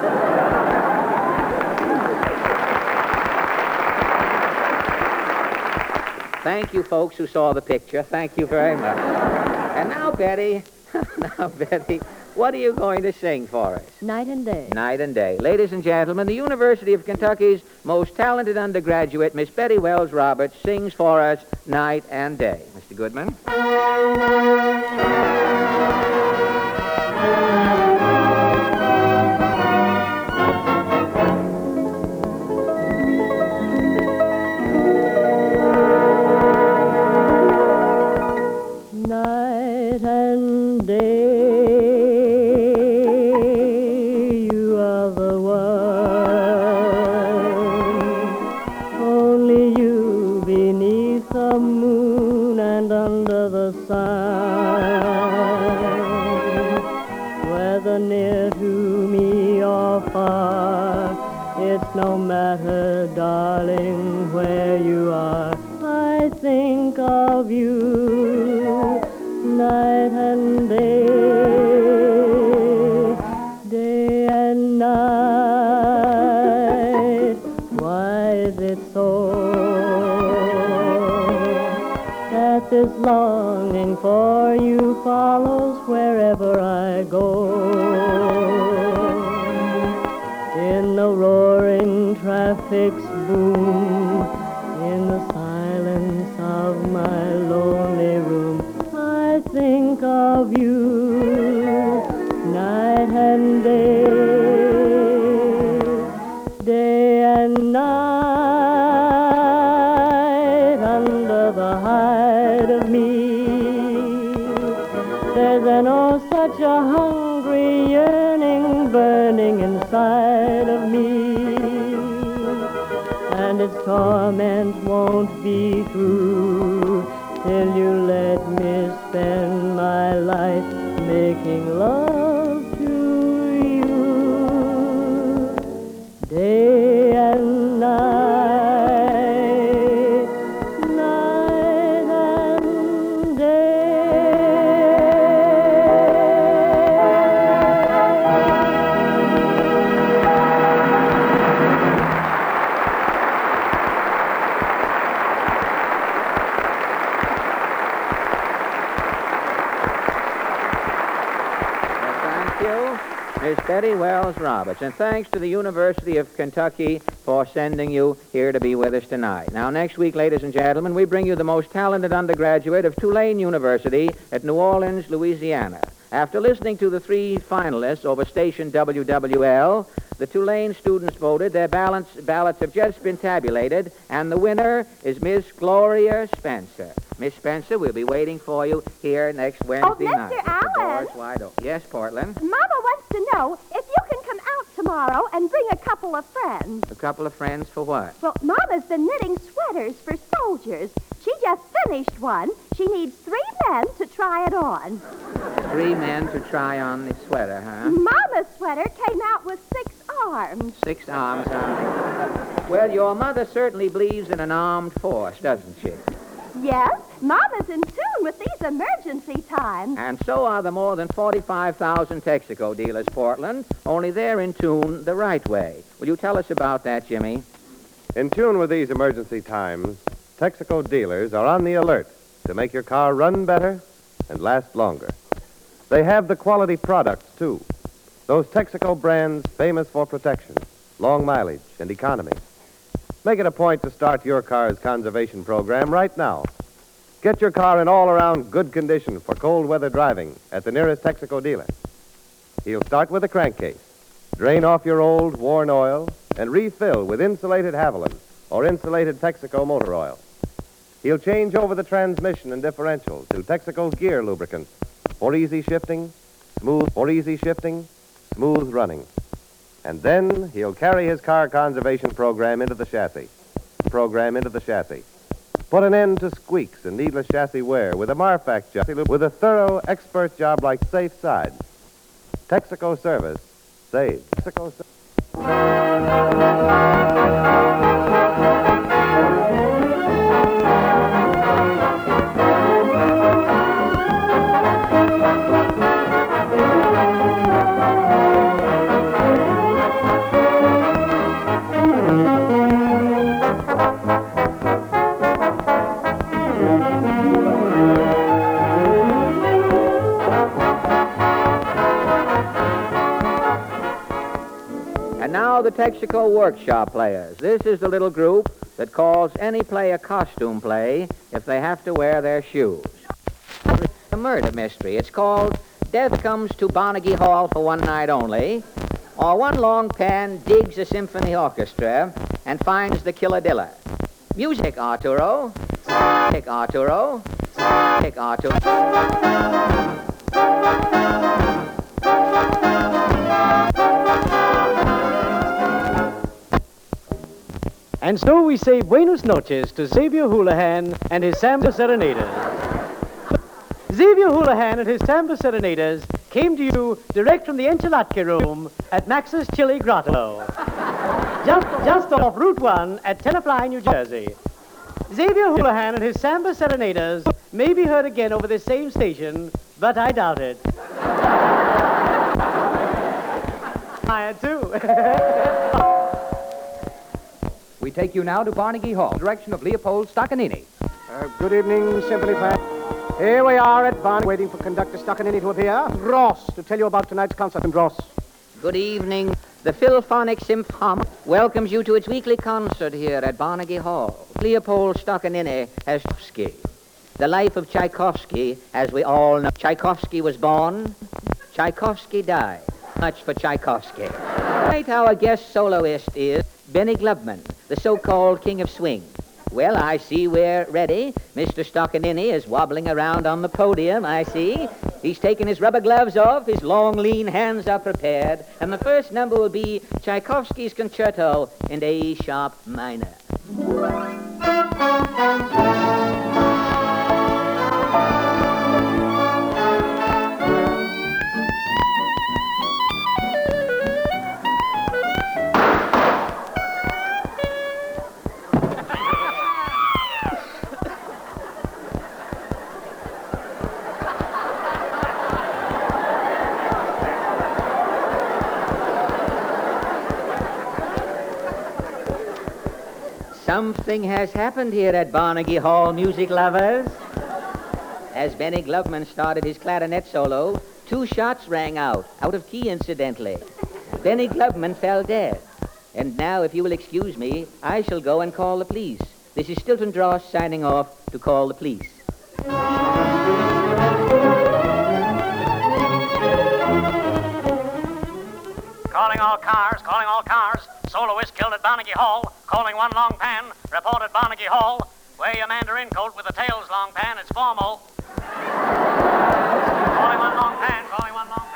Thank you, folks who saw the picture. Thank you very much. And now, Betty, now, Betty, what are you going to sing for us? Night and day. Night and day. Ladies and gentlemen, the University of Kentucky's most talented undergraduate, Miss Betty Wells Roberts, sings for us Night and Day. Mister Goodman? Night and day. No matter, darling, where you are, I think of you night and day, day and night. Why is it so that this longing for you follows wherever I go? In the roaring traffic's boom, in the silence of my lonely room, I think of you night and day, day and night. Under the hide of me, there's an oh such a hungry yearning burning inside of me, and its torment won't be through till you let me spend my life making love to you, day and night, night and day. Miss Betty Wells Roberts, and thanks to the University of Kentucky for sending you here to be with us tonight. Now, next week, ladies and gentlemen, we bring you the most talented undergraduate of Tulane University at New Orleans, Louisiana. After listening to the three finalists over station W W L, the Tulane students voted. Their ballots, ballots have just been tabulated, and the winner is Miss Gloria Spencer. Miss Spencer, we'll be waiting for you here next Wednesday oh, night. Mister Allen. The door's wide open. Yes, Portland? Mama wants to know if you can come out tomorrow and bring a couple of friends. A couple of friends for what? Well, Mama's been knitting sweaters for soldiers. She just finished one. She needs three men to try it on. Three men to try on the sweater, huh? Mama's sweater came out with six arms. Six arms on it. Well, your mother certainly believes in an armed force, doesn't she? Yes, Mama's in tune with these emergency times. And so are the more than forty-five thousand Texaco dealers, Portland, only they're in tune the right way. Will you tell us about that, Jimmy? In tune with these emergency times, Texaco dealers are on the alert to make your car run better and last longer. They have the quality products, too. Those Texaco brands famous for protection, long mileage, and economy. Make it a point to start your car's conservation program right now. Get your car in all-around good condition for cold weather driving at the nearest Texaco dealer. He'll start with a crankcase, drain off your old, worn oil, and refill with insulated Haviland or insulated Texaco motor oil. He'll change over the transmission and differential to Texaco gear lubricant for easy shifting, smooth for easy shifting, smooth running. And then he'll carry his car conservation program into the chassis. Program into the chassis. Put an end to squeaks and needless chassis wear with a Marfac chassis with a thorough, expert job like Safe Side. Texaco service saves. Texaco service. And now the Texaco Workshop Players. This is the little group that calls any play a costume play if they have to wear their shoes. A murder mystery. It's called Death Comes to Barnegie Hall for One Night Only, or One Long Pan Digs a Symphony Orchestra and Finds the Killadilla. Music, Arturo. Music, Arturo. Music, Arturo. And so we say buenos noches to Xavier Houlihan and his Samba Serenaders. Xavier Houlihan and his Samba Serenaders came to you direct from the Enchilatke room at Max's Chili Grotto, just, just off Route one at Tenafly, New Jersey. Xavier Houlihan and his Samba Serenaders may be heard again over this same station, but I doubt it. I too. We take you now to Barnegie Hall, direction of Leopold Stoccanini. Uh, good evening, Symphony Fan. Here we are at Barnegie, waiting for conductor Stoccanini to appear. Ross, to tell you about tonight's concert. And Ross. Good evening. The Philphonic Symphony welcomes you to its weekly concert here at Barnegie Hall. Leopold Stoccanini has Tchaikovsky. The life of Tchaikovsky, as we all know. Tchaikovsky was born. Tchaikovsky died. Much for Tchaikovsky. Tonight our guest soloist is Benny Glubman, the so-called king of swing. Well, I see we're ready. Mister Stoccanini is wobbling around on the podium, I see. He's taken his rubber gloves off, his long, lean hands are prepared, and the first number will be Tchaikovsky's Concerto in A-sharp minor. Something has happened here at Barnegie Hall, music lovers. As Benny Glubman started his clarinet solo, two shots rang out, out of key incidentally. Benny Glubman fell dead. And now, if you will excuse me, I shall go and call the police. This is Stilton Dross signing off to call the police. Calling all cars, calling all cars. Soloist killed at Barnegie Hall. Calling one long pan. Report at Barnegie Hall. Wear your mandarin coat with the tails long pan. It's formal. Calling one long pan. Calling one long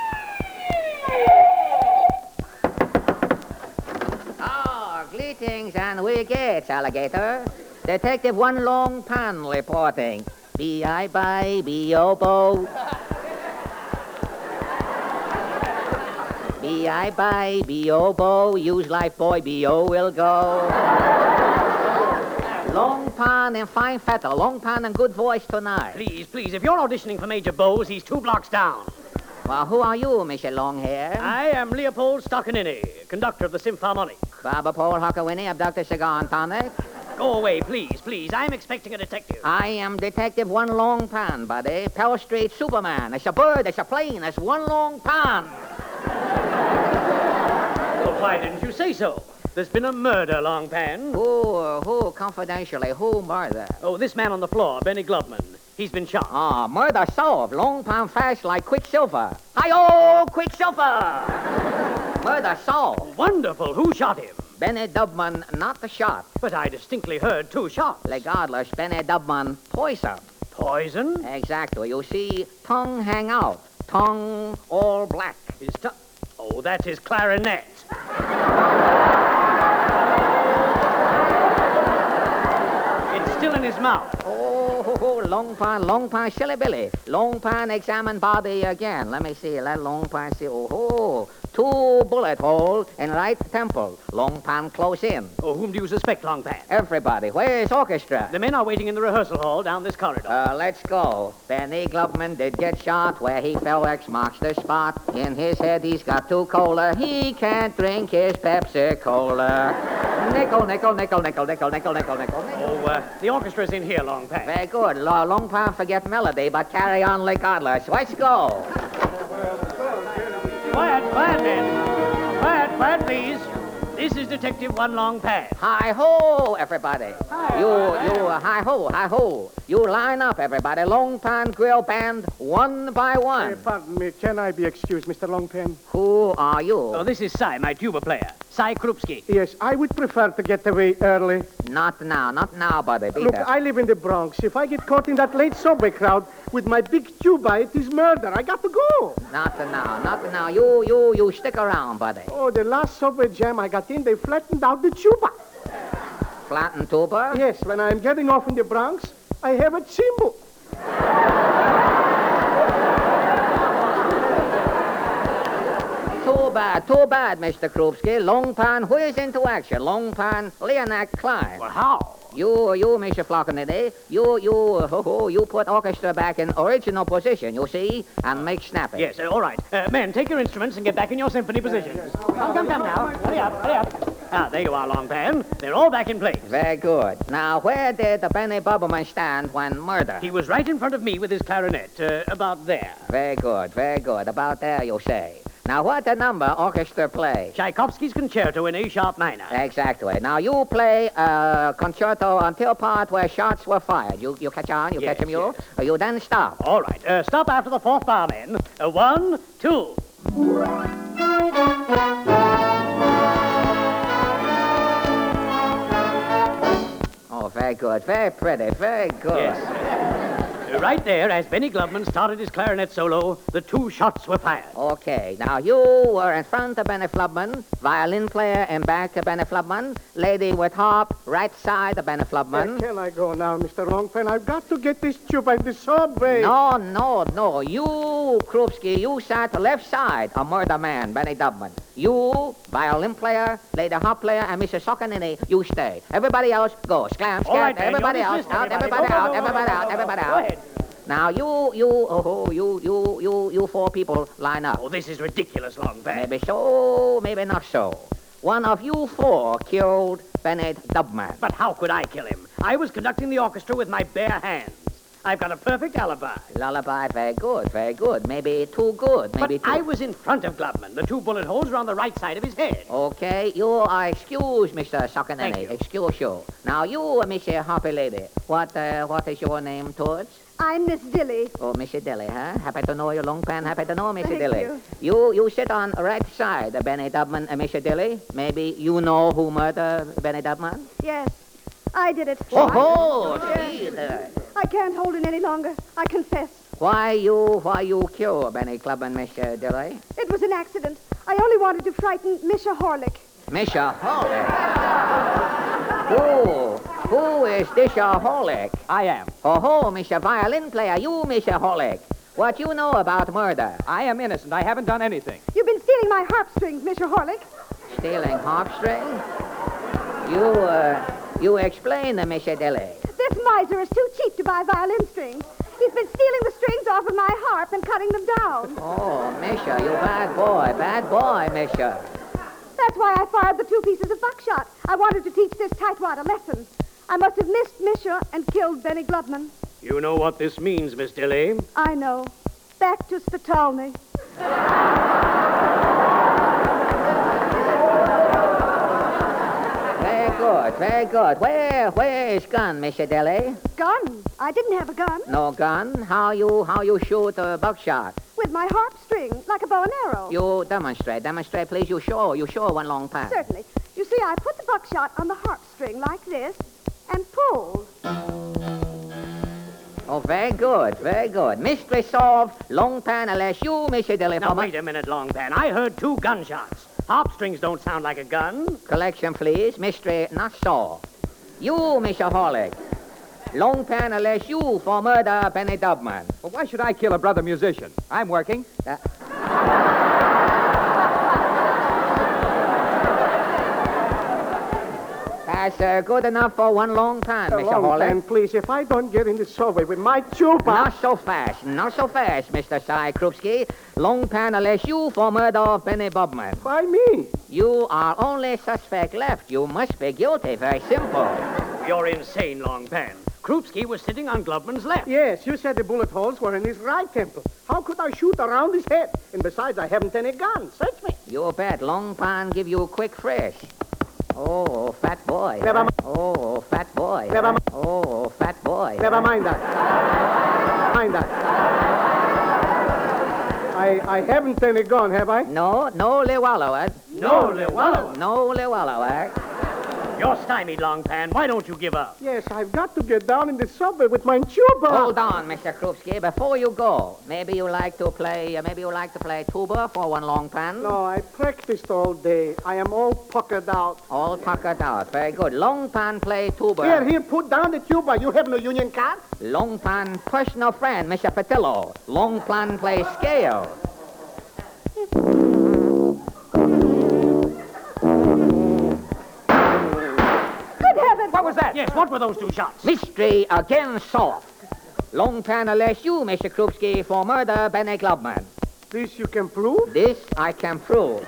pan. Oh, greetings and wickets, alligator. Detective One Long Pan reporting. B I by B O boat. B I by B O bo. Use life boy B O will go. Long pan and fine feather, long pan and good voice tonight. Please, please, if you're auditioning for Major Bowes, he's two blocks down. Well, who are you, Mister Longhair? I am Leopold Stoccanini, conductor of the Symphonic. Baba Paul Huckawinny of Doctor Cigar and Tonic. Go away, please, please. I'm expecting a detective. I am Detective One Long Pan, buddy. Pell Street Superman. It's a bird, it's a plane, it's one long pan. Well, why didn't you say so? There's been a murder, Long Pan. Who, who, confidentially, who murder? Oh, this man on the floor, Benny Glubman. He's been shot. Ah, murder solved. Long pan fast like Quicksilver. Hi-oh, Quicksilver! Murder solved. Wonderful. Who shot him? Benny Dubman, not the shot. But I distinctly heard two shots. Regardless, Benny Dubman, poison. Poison? Exactly. You see, tongue hang out. Tongue all black. His tongue... Oh, that's his clarinet. It's still in his mouth. Oh, ho, ho, long pan, long pan, silly Billy. Long pan, examine body again. Let me see. Let long pan see. Oh, ho. Two bullet hole in right temple. Long pan close in. Oh, whom do you suspect, Long Pan? Everybody. Where's orchestra? The men are waiting in the rehearsal hall down this corridor. Uh, let's go. Benny Glubman did get shot. Where he fell, X marks the spot. In his head, he's got two cola. He can't drink his Pepsi Cola. Nickel, nickel, nickel, nickel, nickel, nickel, nickel, nickel. Oh, uh, the orchestra's in here, Long Pan. Very good. Lo- Long Pan forget melody, but carry on regardless. Let's go. Quiet, quiet, men. Quiet, quiet, please. This is Detective One Long Pan. Hi-ho, everybody. Hi, you, hi. you, uh, hi-ho, hi-ho. You line up, everybody. Long Pan Grill Band, one by one. Uh, pardon me, can I be excused, Mister Longpan? Who are you? Oh, this is Cy, my tuba player. Cy Krupski. Yes, I would prefer to get away early. Not now, not now, buddy. Be Look, there. I live in the Bronx. If I get caught in that late subway crowd with my big tuba, it is murder. I got to go. Not now, not now. You, you, you stick around, buddy. Oh, the last subway jam I got in, they flattened out the tuba. Flatten tuba? Yes, when I'm getting off in the Bronx, I have a cymbal. Too bad, too bad, Mister Krupski. Long Pan, who is into action? Long Pan, Leonard Klein. Well, how? You, you, Mister Flockenedy, you, you, ho, ho, you put orchestra back in original position, you see, and make snappy. Yes, uh, all right. Uh, men, take your instruments and get back in your symphony positions. Come, come, come now. Hurry up, hurry up. Ah, there you are, Long Pan. They're all back in place. Very good. Now, where did the Benny Bubberman stand when murdered? He was right in front of me with his clarinet, uh, about there. Very good, very good. About there, you say. Now, what the number orchestra play? Tchaikovsky's Concerto in A sharp minor. Exactly. Now, you play uh, concerto until part where shots were fired. You you catch on? You Yes, catch him, you? yes. Uh, you then stop. All right. Uh, stop after the fourth bar, men. Uh, one, two. Oh, very good. Very pretty. Very good. Yes. Uh, right there, as Benny Glubman started his clarinet solo, the two shots were fired. Okay. Now, you were in front of Benny Flubman, violin player in back of Benny Flubman, lady with harp right side of Benny Flubman. Where can I go now, Mister Longpan? I've got to get this tuba in the subway. No, no, no. You, Krupski, you sat left side of murder man, Benny Dubman. You, violin player, lady harp player, and Missus Socanini, you stay. Everybody else, go. Sclam, All right, scam. man, Everybody you're else, dismissed, out. everybody. Everybody Go, go, out. go, Everybody go, out. go, Everybody go out. ahead. Now, you, you, oh, you, you, you, you four people line up. Oh, this is ridiculous, Long Pan. Maybe so, maybe not so. One of you four killed Benny Dubman. But how could I kill him? I was conducting the orchestra with my bare hands. I've got a perfect alibi. Lullaby, very good, very good. Maybe too good, maybe But too... I was in front of Glubman. The two bullet holes were on the right side of his head. Okay, you are excused, Mister Thank Socanelli. you. Excuse you. Now, you, Mister Happy Lady, what, uh, what is your name, Toots? I'm Miss Dilly. Oh, Missy Dilly, huh? Happy to know you, Long Pan. Happy to know, Missy Thank Dilly. you. You, you sit on right side of Benny Dubman and Missy Dilly. Maybe you know who murdered Benny Dubman? Yes, I did it. Oh, ho, gee, there. I can't hold it any longer. I confess. Why you, why you kill Benny Clubman, Mister Dilly? It was an accident. I only wanted to frighten Misha Horlick. Misha Horlick. Who, who is Misha Horlick? I am. Oh, ho, Mister Violin Player, you, Mister Horlick. What you know about murder? I am innocent. I haven't done anything. You've been stealing my harp strings, Misha Horlick. Stealing harp string? You, uh, you explain, uh, Mister Dilly. This miser is too cheap to buy violin strings. He's been stealing the strings off of my harp and cutting them down. Oh, Misha, you bad boy, bad boy, Misha. That's why I fired the two pieces of buckshot. I wanted to teach this tightwad a lesson. I must have missed Misha and killed Benny Glubman. You know what this means, Miss Dilly? I know. Back to Spitalny. Very good, very good. Where, where is gun, Mister Dilly? Gun? I didn't have a gun. No gun? How you, how you shoot a buckshot? With my harp string, like a bow and arrow. You demonstrate, demonstrate, please. You show, you show one long pan. Certainly. You see, I put the buckshot on the harp string like this and pulled. Oh, very good, very good. Mystery solved. Long pan, unless you, Mister Dilly. Now, wait a minute, Long Pan. I heard two gunshots. Harp strings don't sound like a gun. Collection, please. Mystery not solved. You, Mister Horlick. Long pan, unless you for murder Benny Dubman. Well, why should I kill a brother musician? I'm working. Uh, That's uh, good enough for one long pan, Uh, Mister long Horlick. pan, please. If I don't get in the subway with my tuba... Not so fast, not so fast, Mister Cy Krupski. Long pan, unless you for murder of Benny Bubman. Why me? You are only suspect left. You must be guilty. Very simple. You're insane, Long Pan. Krupski was sitting on Glubman's left. Yes, you said the bullet holes were in his right temple. How could I shoot around his head? And besides, I haven't any gun. Search me. You bet. Long pan give you a quick fresh. Oh, fat boy. Never mind. Oh, fat boy. Never mind. Oh, fat boy. Never mind that. Mind that. I, I haven't any gun, have I? No, no Lewallow, No, Lewallow. No Lewallow, You're stymied, Long Pan. Why don't you give up? Yes, I've got to get down in the subway with my tuba. Hold on, Mister Krupski. Before you go, maybe you like to play, uh, maybe you like to play tuba for one long pan? No, I practiced all day. I am all puckered out. All puckered out. Very good. Long pan play tuba. Here, here, put down the tuba. You have no union card? Long pan personal friend, Mister Patillo. Long pan play scale. What was that? Yes, what were those two shots? Mystery again solved. Long pan unless you, Mister Krupski, for murder Benny Glubman. This you can prove? This I can prove.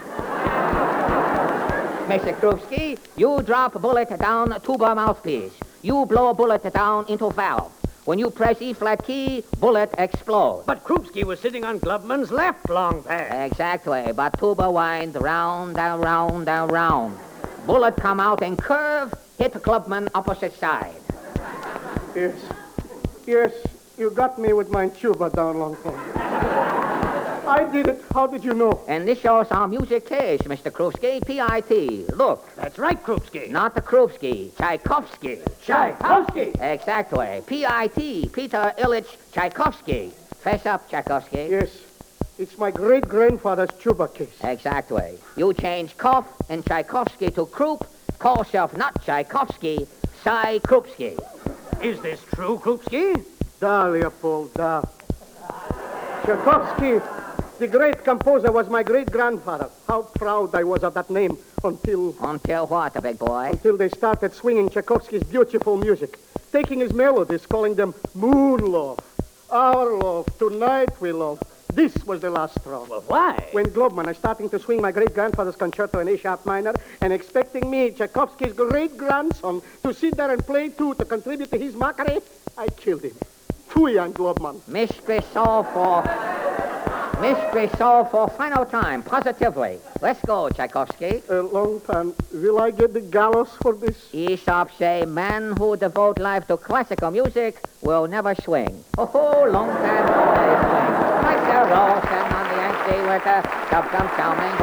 Mister Krupski, you drop a bullet down tuba mouthpiece. You blow a bullet down into valve. When you press E flat key, bullet explodes. But Krupski was sitting on Glubman's left, Long Pan. Exactly, but tuba wind round and round and round. Bullet come out and curve, hit Glubman opposite side. Yes. Yes, you got me with my tuba down, Long Pan. I did it. How did you know? And this shows our music case, Mister Krupski. P I T. Look. That's right, Krupski. Not the Krupski. Tchaikovsky. Tchaikovsky. Exactly. P I T. Peter Ilyich Tchaikovsky. Fess up, Tchaikovsky. Yes. It's my great-grandfather's tuba case. Exactly. You change Koff and Tchaikovsky to Krupp. Call yourself not Tchaikovsky, Cy Krupski. Is this true, Krupski? Da, Leopold, da. Tchaikovsky, the great composer, was my great-grandfather. How proud I was of that name until... Until what, big boy? Until they started swinging Tchaikovsky's beautiful music, taking his melodies, calling them moon love, our love, tonight we love. This was the last straw. Well, why? When Globman is starting to swing my great-grandfather's concerto in A-sharp minor and expecting me, Tchaikovsky's great-grandson, to sit there and play too, to contribute to his mockery, I killed him. Too young, Globman. Mystery solved for... Mystery solved for final time, positively. Let's go, Tchaikovsky. Uh, long time. Will I get the gallows for this? Aesop say, man who devote life to classical music will never swing. Oh, long time always swing. Like a roll, stand on the empty with a dum-dum charming.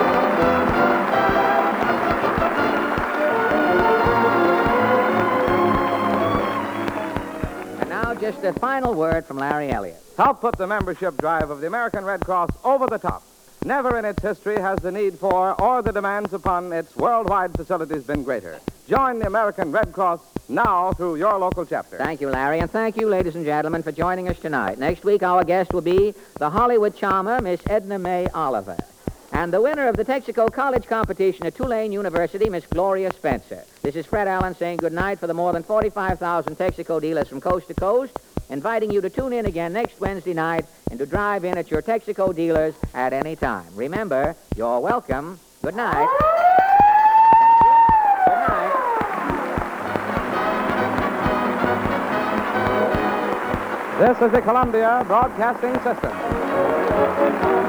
And now just a final word from Larry Elliott. Help put the membership drive of the American Red Cross over the top. Never in its history has the need for or the demands upon its worldwide facilities been greater. Join the American Red Cross now through your local chapter. Thank you, Larry, and thank you, ladies and gentlemen, for joining us tonight. Next week, our guest will be the Hollywood charmer, Miss Edna Mae Oliver. And the winner of the Texaco College competition at Tulane University, Miss Gloria Spencer. This is Fred Allen saying goodnight for the more than forty-five thousand Texaco dealers from coast to coast, inviting you to tune in again next Wednesday night and to drive in at your Texaco dealers at any time. Remember, you're welcome. Good night. Good night. This is the Columbia Broadcasting System.